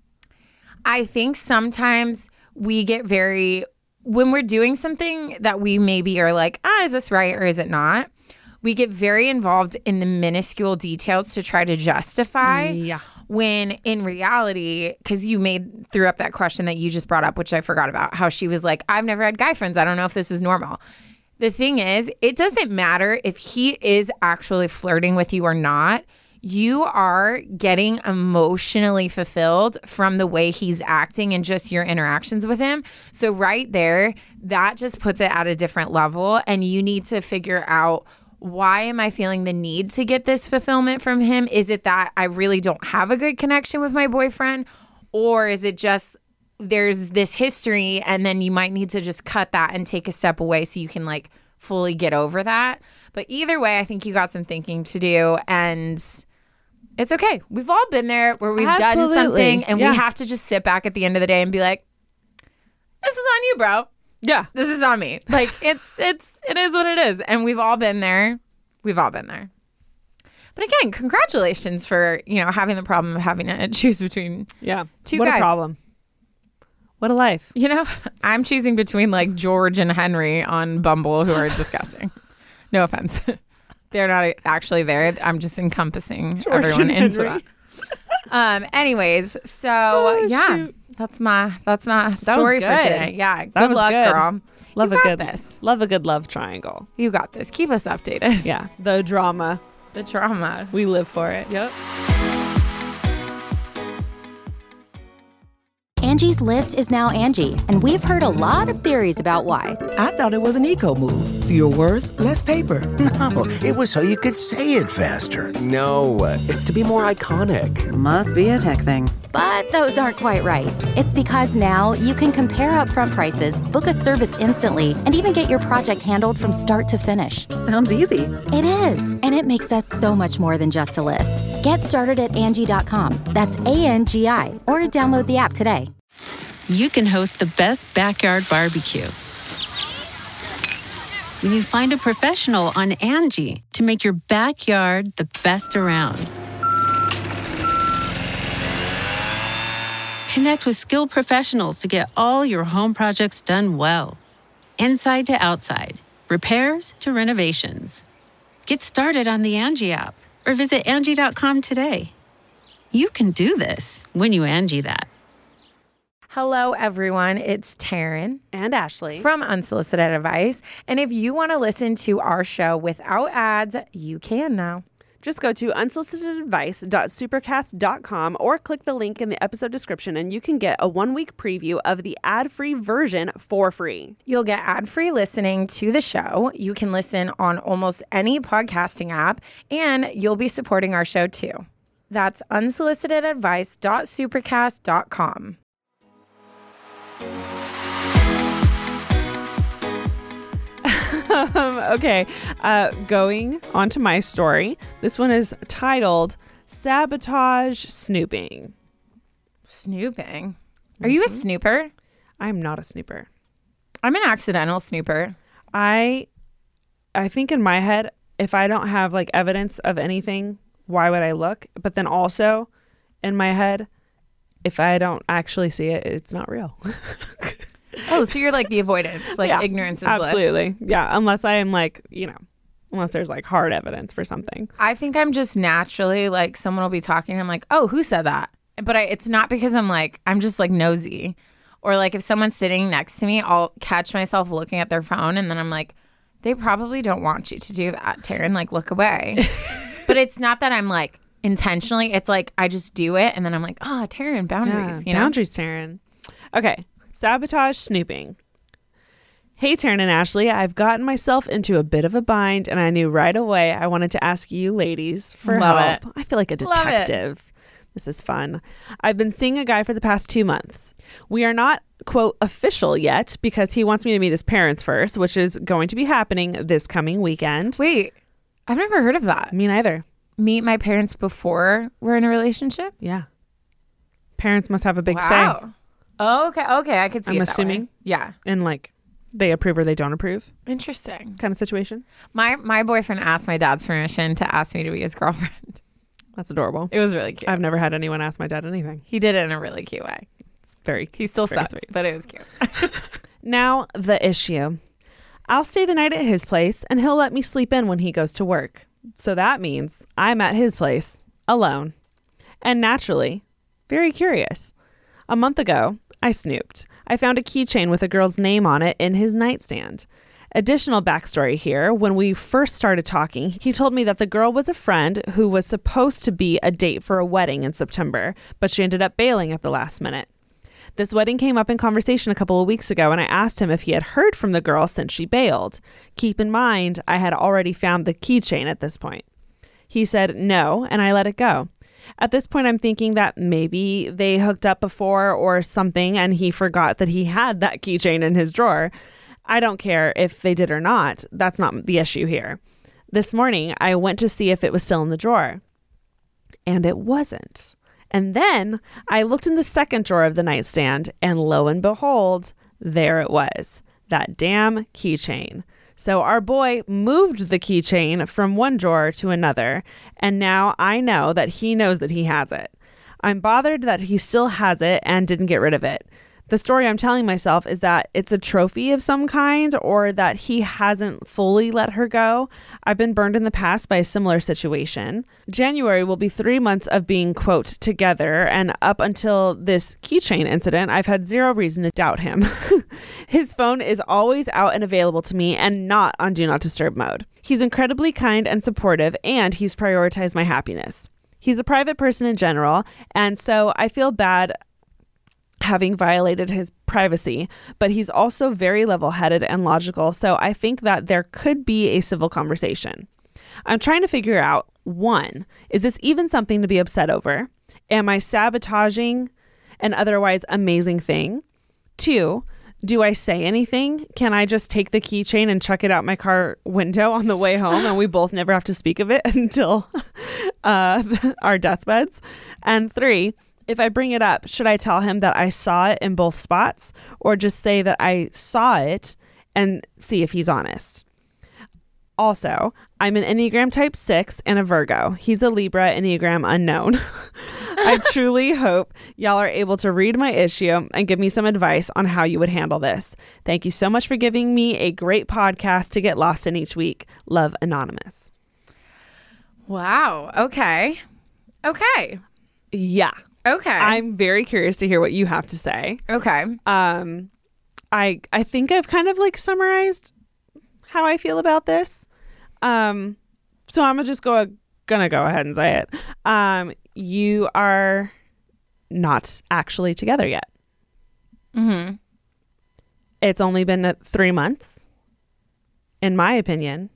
I think sometimes we get when we're doing something that we maybe are like, is this right or is it not? We get very involved in the minuscule details to try to justify. Yeah. When in reality, because you threw up that question that you just brought up, which I forgot about, how she was like, I've never had guy friends. I don't know if this is normal. The thing is, it doesn't matter if he is actually flirting with you or not. You are getting emotionally fulfilled from the way he's acting and just your interactions with him. So right there, that just puts it at a different level. And you need to figure out, why am I feeling the need to get this fulfillment from him? Is it that I really don't have a good connection with my boyfriend? Or is it just there's this history and then you might need to just cut that and take a step away so you can like fully get over that? But either way, I think you got some thinking to do and it's okay. We've all been there where we've done something and we have to just sit back at the end of the day and be like, this is on you, bro. Yeah. This is on me. Like it is what it is. And we've all been there. We've all been there. But again, congratulations for, having the problem of having to choose between two What guys. a problem. What a life. I'm choosing between like George and Henry on Bumble who are disgusting. No offense. They're not actually there. I'm just encompassing everyone into that. Anyways, so shoot. that's my story for good. today. Yeah, That good was luck, good. girl. Love You a got good this. Love a good love triangle. You got this. Keep us updated. Yeah. The drama. The trauma. We live for it. Yep. Angie's List is now Angie, and we've heard a lot of theories about why. I thought it was an eco move. Fewer words, less paper. No, it was so you could say it faster. No, it's to be more iconic. Must be a tech thing. But those aren't quite right. It's because now you can compare upfront prices, book a service instantly, and even get your project handled from start to finish. Sounds easy. It is, and it makes us so much more than just a list. Get started at Angie.com. That's ANGI, or download the app today. You can host the best backyard barbecue when you find a professional on Angie to make your backyard the best around. Connect with skilled professionals to get all your home projects done well. Inside to outside, repairs to renovations. Get started on the Angie app or visit Angie.com today. You can do this when you Angie that. Hello, everyone. It's Taryn And Ashley. from Unsolicited Advice. And if you want to listen to our show without ads, you can now. Just go to unsolicitedadvice.supercast.com or click the link in the episode description and you can get a 1-week preview of the ad-free version for free. You'll get ad-free listening to the show. You can listen on almost any podcasting app, and you'll be supporting our show too. That's unsolicitedadvice.supercast.com. Okay. Going on to my story. This one is titled Sabotage Snooping. Snooping? Are you a snooper? I'm not a snooper. I'm an accidental snooper. I think in my head, if I don't have like evidence of anything, why would I look? But then also in my head, if I don't actually see it, it's not real. Oh, so you're like the avoidance, like Yeah, ignorance is absolutely. bliss. Yeah, unless I am like, unless there's like hard evidence for something. I think I'm just naturally like someone will be talking and I'm like, oh, who said that? But it's not because I'm just like nosy. Or like if someone's sitting next to me, I'll catch myself looking at their phone and then I'm like, they probably don't want you to do that, Taryn. Like, look away. But it's not that I'm like intentionally. It's like I just do it and then I'm like, Taryn, boundaries. Yeah, boundaries, Taryn. Okay, sabotage snooping. Hey, Taryn and Ashley, I've gotten myself into a bit of a bind and I knew right away I wanted to ask you ladies for Love help. it. I feel like a detective. This is fun. I've been seeing a guy for the past 2 months. We are not, quote, official yet because he wants me to meet his parents first, which is going to be happening this coming weekend. Wait, I've never heard of that. Me neither. Meet my parents before we're in a relationship? Yeah. Parents must have a big say. Wow. Okay, I could see I'm it assuming. that way. Yeah. And like they approve or they don't approve Interesting. kind of situation. My boyfriend asked my dad's permission to ask me to be his girlfriend. That's adorable. It was really cute. I've never had anyone ask my dad anything. He did it in a really cute way. It's very He still very sucks, sweet. but it was cute. Now, the issue. I'll stay the night at his place and he'll let me sleep in when he goes to work. So that means I'm at his place alone. And naturally, very curious. A month ago, I snooped. I found a keychain with a girl's name on it in his nightstand. Additional backstory here. When we first started talking, he told me that the girl was a friend who was supposed to be a date for a wedding in September, but she ended up bailing at the last minute. This wedding came up in conversation a couple of weeks ago, and I asked him if he had heard from the girl since she bailed. Keep in mind, I had already found the keychain at this point. He said no, and I let it go. At this point, I'm thinking that maybe they hooked up before or something, and he forgot that he had that keychain in his drawer. I don't care if they did or not. That's not the issue here. This morning, I went to see if it was still in the drawer, and it wasn't. And then I looked in the second drawer of the nightstand, and lo and behold, there it was, that damn keychain. So our boy moved the keychain from one drawer to another, and now I know that he knows that he has it. I'm bothered that he still has it and didn't get rid of it. The story I'm telling myself is that it's a trophy of some kind or that he hasn't fully let her go. I've been burned in the past by a similar situation. January will be 3 months of being, quote, together, and up until this keychain incident, I've had zero reason to doubt him. His phone is always out and available to me and not on Do Not Disturb mode. He's incredibly kind and supportive, and he's prioritized my happiness. He's a private person in general, and so I feel bad having violated his privacy, but he's also very level-headed and logical, so I think that there could be a civil conversation. I'm trying to figure out, 1, is this even something to be upset over? Am I sabotaging an otherwise amazing thing? 2, do I say anything? Can I just take the keychain and chuck it out my car window on the way home and we both never have to speak of it until our deathbeds? And 3, if I bring it up, should I tell him that I saw it in both spots or just say that I saw it and see if he's honest? Also, I'm an Enneagram type 6 and a Virgo. He's a Libra, Enneagram unknown. I truly hope y'all are able to read my issue and give me some advice on how you would handle this. Thank you so much for giving me a great podcast to get lost in each week. Love, Anonymous. Wow. Okay. Yeah. Okay. I'm very curious to hear what you have to say. Okay. I think I've kind of like summarized how I feel about this. So I'm just gonna go ahead and say it. You are not actually together yet. Mm-hmm. It's only been 3 months. In my opinion,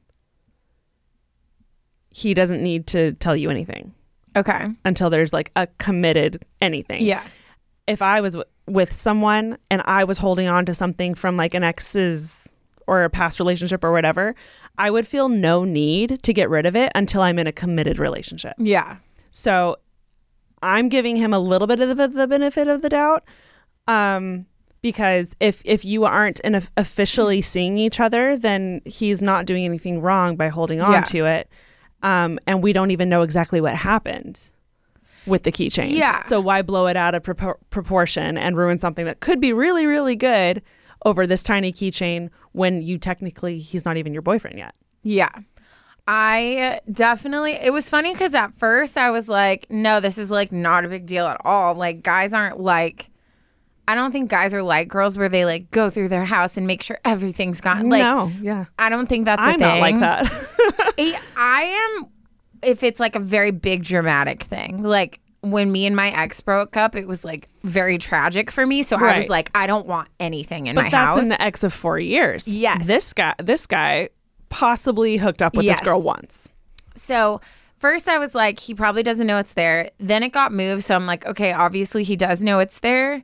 he doesn't need to tell you anything. Okay. Until there's like a committed anything. Yeah. If I was with someone and I was holding on to something from like an ex's or a past relationship or whatever, I would feel no need to get rid of it until I'm in a committed relationship. Yeah. So I'm giving him a little bit of the benefit of the doubt, because if you aren't officially seeing each other, then he's not doing anything wrong by holding on to it. And we don't even know exactly what happened with the keychain. Yeah. So why blow it out of proportion and ruin something that could be really, really good over this tiny keychain when he's not even your boyfriend yet. Yeah. I definitely, it was funny because at first I was like, no, this is like not a big deal at all. Like guys aren't like, I don't think guys are like girls where they like go through their house and make sure everything's gone. Like, no, yeah. I don't think that's a thing. I'm not like that. I am if it's like a very big dramatic thing. Like when me and my ex broke up, it was like very tragic for me. So I was like, I don't want anything in my house. But that's in the ex of 4 years. Yes. This guy possibly hooked up with this girl once. So first I was like, he probably doesn't know it's there. Then it got moved. So I'm like, okay, obviously he does know it's there.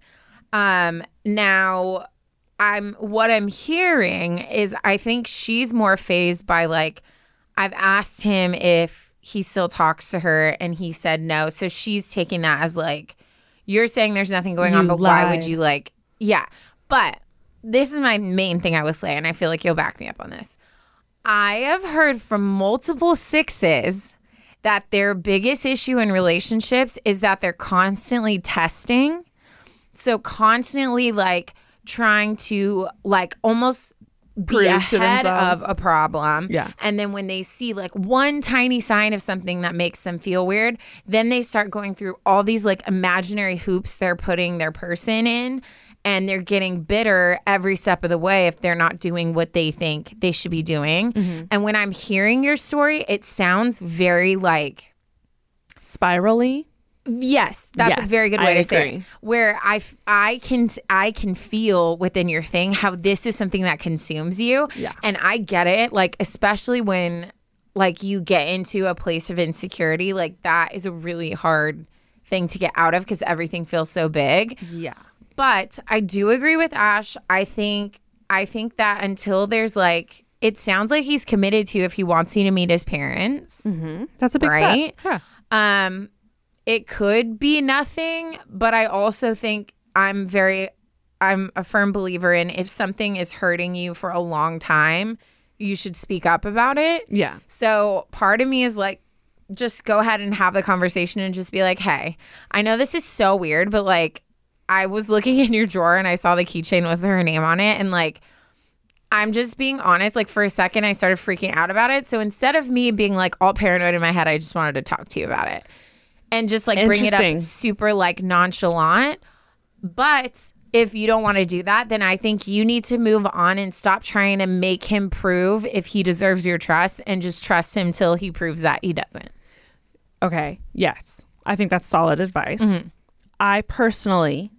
Now what I'm hearing is I think she's more fazed by like, I've asked him if he still talks to her and he said no. So she's taking that as like, you're saying there's nothing going on, but why would you like, yeah. But this is my main thing I will say, and I feel like you'll back me up on this. I have heard from multiple sixes that their biggest issue in relationships is that they're constantly testing. So constantly like trying to like almost be ahead of a problem. Yeah. And then when they see like one tiny sign of something that makes them feel weird, then they start going through all these like imaginary hoops they're putting their person in, and they're getting bitter every step of the way if they're not doing what they think they should be doing. Mm-hmm. And when I'm hearing your story, it sounds very like spirally. Yes, that's a very good way to say it. Where I can feel within your thing how this is something that consumes you. Yeah. And I get it, like especially when like you get into a place of insecurity, like that is a really hard thing to get out of because everything feels so big. Yeah. But I do agree with Ash. I think that until there's like, it sounds like he's committed to if he wants you to meet his parents. Mm-hmm. That's a big step. Yeah. It could be nothing, but I also think I'm a firm believer in if something is hurting you for a long time, you should speak up about it. Yeah. So part of me is like, just go ahead and have the conversation and just be like, hey, I know this is so weird, but like I was looking in your drawer and I saw the keychain with her name on it. And like, I'm just being honest, like for a second, I started freaking out about it. So instead of me being like all paranoid in my head, I just wanted to talk to you about it. And just like bring it up super like nonchalant. But if you don't want to do that, then I think you need to move on and stop trying to make him prove if he deserves your trust and just trust him till he proves that he doesn't. Okay. Yes. I think that's solid advice. Mm-hmm. I personally,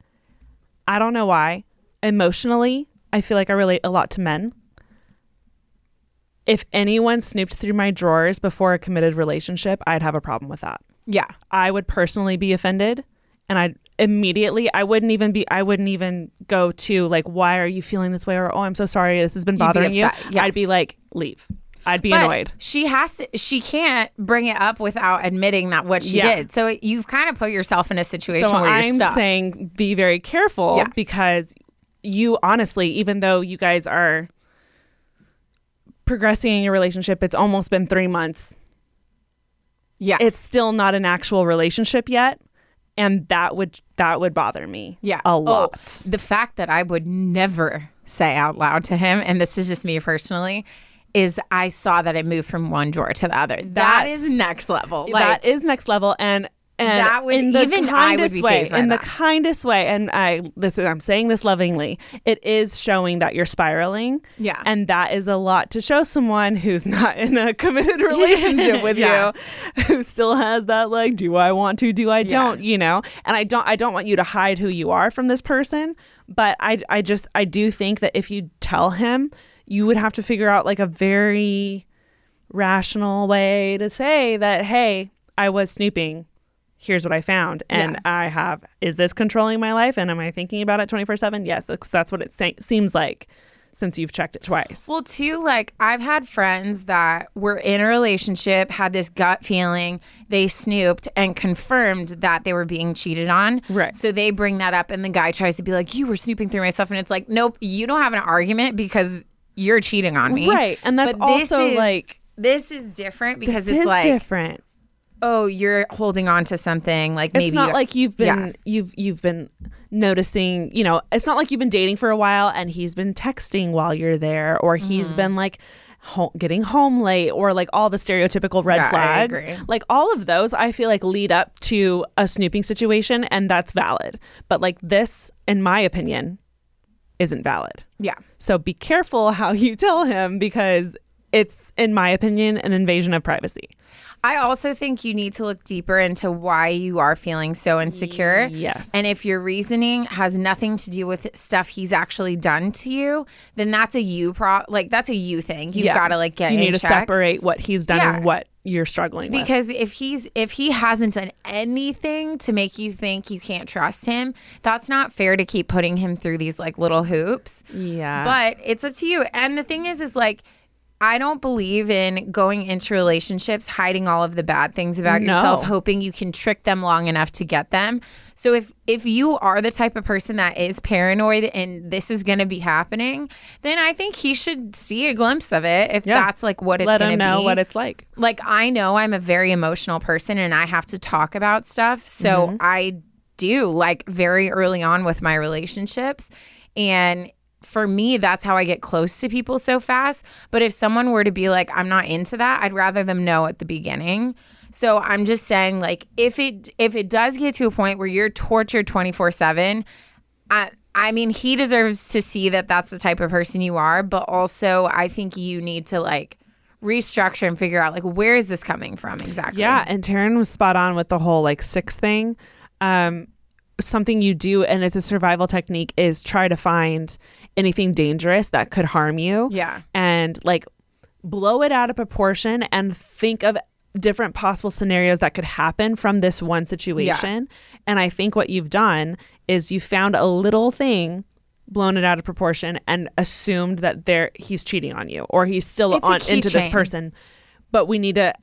I don't know why, emotionally, I feel like I relate a lot to men. If anyone snooped through my drawers before a committed relationship, I'd have a problem with that. Yeah. I would personally be offended, and I wouldn't even go to like, why are you feeling this way? Or, oh, I'm so sorry, this has been bothering you. Yeah. I'd be like, leave. I'd be annoyed. She can't bring it up without admitting that what she did. So you've kind of put yourself in a situation where you're stuck. I'm saying be very careful because you honestly, even though you guys are progressing in your relationship, it's almost been 3 months. Yeah. It's still not an actual relationship yet. And that would bother me a lot. The fact that I would never say out loud to him, and this is just me personally, is I saw that it moved from one drawer to the other. That is next level. That is next level. And that would even I would be fazed by in that. the kindest way. And I'm saying this lovingly. It is showing that you're spiraling. Yeah. And that is a lot to show someone who's not in a committed relationship with you, who still has that like, do I want to, do I don't, you know? And I don't want you to hide who you are from this person. But I do think that if you tell him, you would have to figure out like a very rational way to say that, hey, I was snooping. Here's what I found. And is this controlling my life? And am I thinking about it 24/7? Yes, that's what it seems like. since you've checked it twice. Well, too, like I've had friends that were in a relationship, had this gut feeling, they snooped and confirmed that they were being cheated on. Right. So they bring that up and the guy tries to be like, you were snooping through my stuff. And it's like, nope, you don't have an argument because you're cheating on me. Right. And that's also like. This is different because this it's is like. different. Oh, you're holding on to something like maybe it's not like you've been you've been noticing, you know, it's not like you've been dating for a while and he's been texting while you're there, or he's been like getting home late, or like all the stereotypical red flags. I agree. Like all of those I feel like lead up to a snooping situation, and that's valid. But like this, in my opinion, isn't valid. Yeah. So be careful how you tell him, because it's, in my opinion, an invasion of privacy. I also think you need to look deeper into why you are feeling so insecure. Yes. And if your reasoning has nothing to do with stuff he's actually done to you, then that's a you that's a you thing. You've got to like get you in need to check. separate what he's done and what you're struggling with. Because if he hasn't done anything to make you think you can't trust him, that's not fair to keep putting him through these like little hoops. Yeah. But it's up to you. And the thing is like, I don't believe in going into relationships hiding all of the bad things about yourself, hoping you can trick them long enough to get them. So if you are the type of person that is paranoid and this is going to be happening, then I think he should see a glimpse of it if that's like what it's going to be. Let him know what it's like. Like I know I'm a very emotional person and I have to talk about stuff. So I do like very early on with my relationships, and for me, that's how I get close to people so fast. But if someone were to be like, I'm not into that, I'd rather them know at the beginning. So I'm just saying, like, if it does get to a point where you're tortured 24/7, I mean, he deserves to see that that's the type of person you are. But also, I think you need to like restructure and figure out like, where is this coming from exactly? Yeah, and Taryn was spot on with the whole like 6 thing. Something you do, and it's a survival technique, is try to find anything dangerous that could harm you. Yeah. And like blow it out of proportion and think of different possible scenarios that could happen from this one situation. Yeah. And I think what you've done is you found a little thing, blown it out of proportion, and assumed that he's cheating on you, or he's still into this person. But we need to,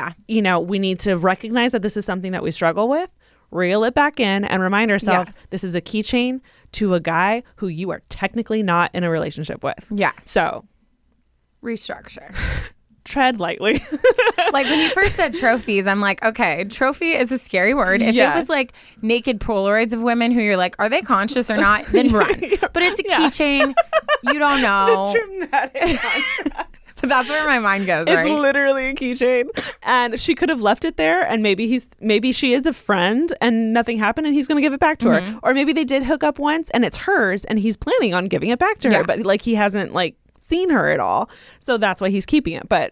we need to recognize that this is something that we struggle with. Reel it back in and remind ourselves this is a keychain to a guy who you are technically not in a relationship with. Yeah. So restructure. Tread lightly. Like when you first said trophies, I'm like, okay, trophy is a scary word. If it was like naked Polaroids of women who you're like, are they conscious or not? Then run. But it's a keychain. You don't know. The dramatic contrast. That's where my mind goes, right? It's literally a keychain. And she could have left it there, and maybe she is a friend and nothing happened and he's going to give it back to her. Or maybe they did hook up once and it's hers and he's planning on giving it back to her, but like he hasn't like seen her at all. So that's why he's keeping it. But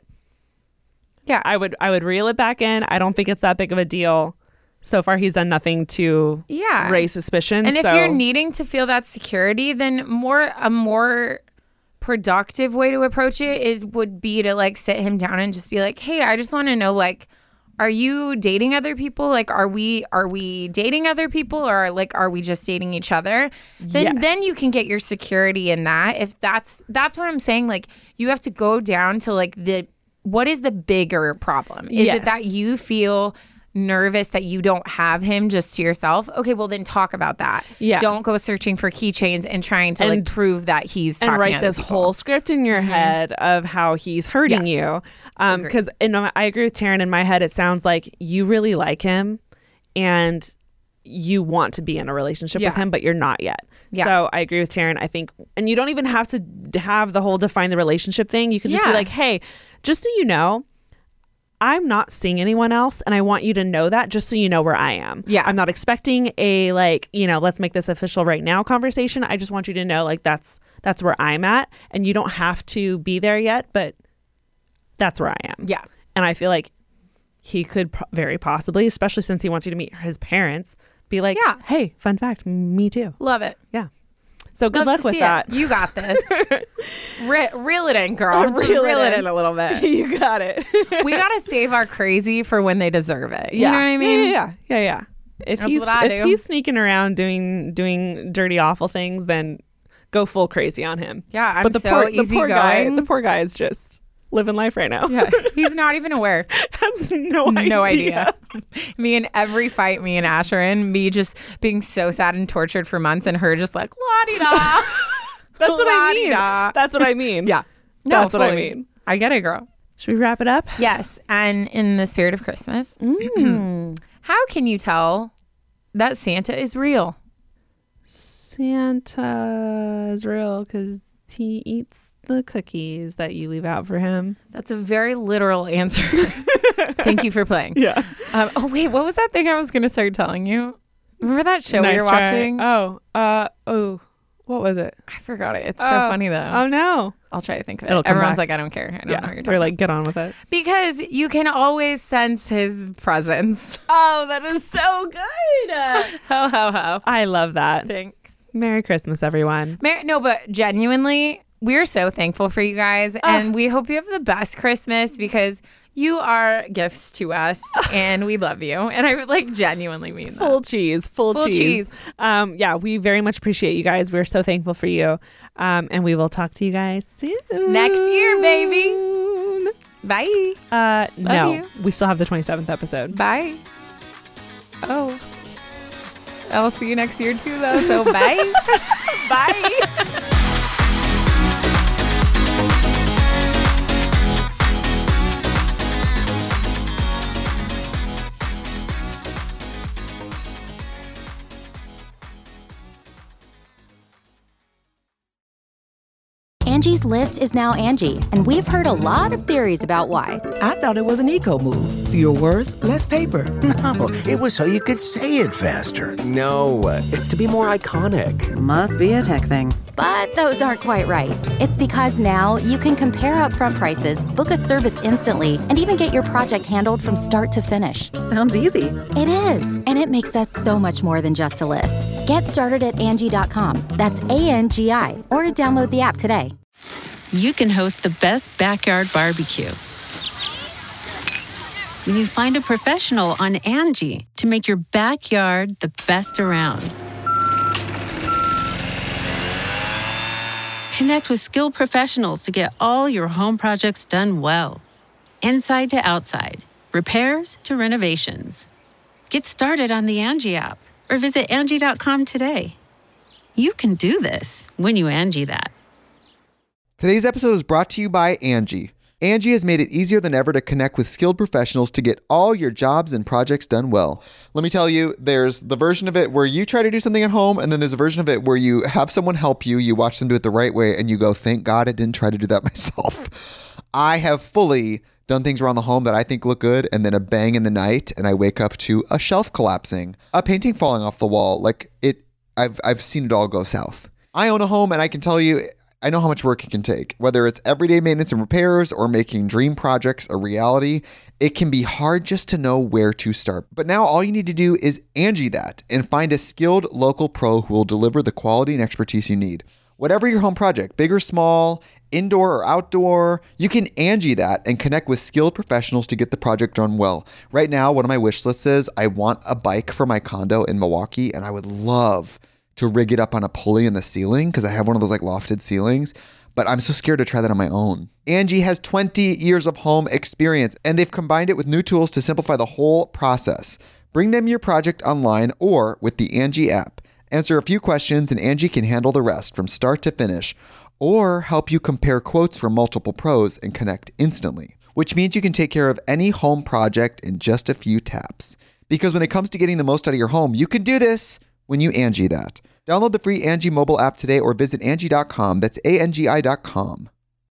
yeah, I would reel it back in. I don't think it's that big of a deal. So far, he's done nothing to raise suspicion. And if you're needing to feel that security, then a more productive way to approach it would be to like sit him down and just be like, hey, I just want to know, like, are you dating other people? Like, are we dating other people, or like, are we just dating each other? Then you can get your security in that. If that's what I'm saying. Like, you have to go down to like what is the bigger problem? Is it that you feel nervous that you don't have him just to yourself? Okay, well then talk about that. Yeah. Don't go searching for keychains and trying to like prove that he's talking and write to this people. whole script in your head of how he's hurting you. Because I agree with Taryn. In my head, it sounds like you really like him and you want to be in a relationship with him, but you're not yet. Yeah. So I agree with Taryn. I think, and you don't even have to have the whole define the relationship thing. You can just be like, hey, just so you know, I'm not seeing anyone else, and I want you to know that, just so you know where I am. Yeah. I'm not expecting a like, let's make this official right now conversation. I just want you to know like that's where I'm at, and you don't have to be there yet, but that's where I am. Yeah. And I feel like he could very possibly, especially since he wants you to meet his parents, be like, hey, fun fact, me too. Love it. Yeah. So good luck with that. You got this. Reel it in, girl. Just reel it in a little bit. You got it. We got to save our crazy for when they deserve it. You know what I mean? Yeah. If he's sneaking around doing dirty, awful things, then go full crazy on him. Yeah, I'm but the so poor easygoing. the poor guy is just living life right now. Yeah, he's not even aware. Has no idea. Me in every fight, me and Ash are in, me just being so sad and tortured for months, and her just like la-di-da. That's what I mean. That's what I mean. Yeah, that's what I mean. I get it, girl. Should we wrap it up? Yes, and in the spirit of Christmas, how can you tell that Santa is real? Santa is real because he eats the cookies that you leave out for him. That's a very literal answer. Thank you for playing. Yeah. Oh, wait, what was that thing I was going to start telling you? Remember that show we were watching? What was it? I forgot it. It's so funny, though. Oh, no. I'll try to think of it. It'll come Everyone's back. like, I don't care. I don't know what you're talking They're like, get on with it. Because you can always sense his presence. Oh, that is so good. Ho, ho, ho. I love that. Thanks. Merry Christmas, everyone. No, but genuinely, we're so thankful for you guys. And we hope you have the best Christmas because you are gifts to us and we love you. And I like genuinely mean that. Full cheese. Yeah, we very much appreciate you guys. We're so thankful for you. And we will talk to you guys soon. Next year, baby. Bye. No, you. we still have the 27th episode. Bye. Oh. I'll see you next year too, though. So bye. Bye. Angie's List is now Angie, and we've heard a lot of theories about why. I thought it was an eco move. Fewer words, less paper. No, it was so you could say it faster. No, it's to be more iconic. Must be a tech thing. But those aren't quite right. It's because now you can compare upfront prices, book a service instantly, and even get your project handled from start to finish. Sounds easy. It is, and it makes us so much more than just a list. Get started at Angie.com. That's ANGI, or download the app today. You can host the best backyard barbecue when you find a professional on Angie to make your backyard the best around. Connect with skilled professionals to get all your home projects done well. Inside to outside, repairs to renovations. Get started on the Angie app or visit Angie.com today. You can do this when you Angie that. Today's episode is brought to you by Angie. Angie has made it easier than ever to connect with skilled professionals to get all your jobs and projects done well. Let me tell you, there's the version of it where you try to do something at home, and then there's a version of it where you have someone help you, you watch them do it the right way, and you go, thank God I didn't try to do that myself. I have fully done things around the home that I think look good, and then a bang in the night, and I wake up to a shelf collapsing, a painting falling off the wall. I've seen it all go south. I own a home, and I can tell you, I know how much work it can take. Whether it's everyday maintenance and repairs or making dream projects a reality, it can be hard just to know where to start. But now all you need to do is Angie that and find a skilled local pro who will deliver the quality and expertise you need. Whatever your home project, big or small, indoor or outdoor, you can Angie that and connect with skilled professionals to get the project done well. Right now, one of my wish lists is I want a bike for my condo in Milwaukee, and I would love to rig it up on a pulley in the ceiling because I have one of those like lofted ceilings, but I'm so scared to try that on my own. Angie has 20 years of home experience, and they've combined it with new tools to simplify the whole process. Bring them your project online or with the Angie app. Answer a few questions and Angie can handle the rest from start to finish, or help you compare quotes from multiple pros and connect instantly, which means you can take care of any home project in just a few taps. Because when it comes to getting the most out of your home, you can do this when you Angie that. Download the free Angie mobile app today or visit Angie.com. That's ANGI.com.